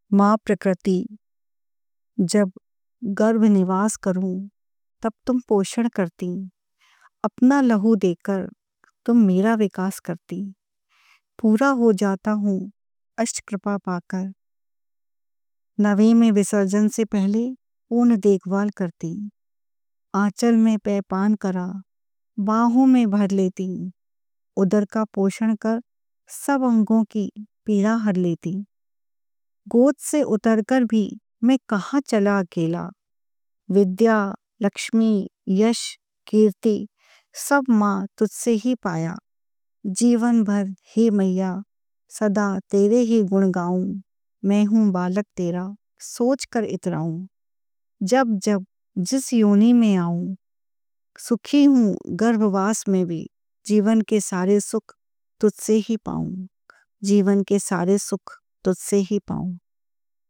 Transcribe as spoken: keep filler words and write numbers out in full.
माँ प्रकृति, जब गर्भ निवास करूं तब तुम पोषण करती, अपना लहू देकर तुम मेरा विकास करती। पूरा हो जाता हूँ अष्ट कृपा पाकर, नवें में विसर्जन से पहले पूर्ण देखभाल करती। आंचल में पैपान करा, बाहों में भर लेती, उदर का पोषण कर सब अंगों की पीड़ा हर लेती। गोद से उतरकर भी मैं कहाँ चला अकेला, विद्या, लक्ष्मी, यश, कीर्ति सब माँ तुझसे ही पाया। जीवन भर हे मैया सदा तेरे ही गुण गाऊं, मैं हूँ बालक तेरा सोच कर इतराऊं। जब जब जिस योनि में आऊं, सुखी हूँ गर्भवास में भी, जीवन के सारे सुख तुझसे ही पाऊं, जीवन के सारे सुख तुझसे ही पाऊं।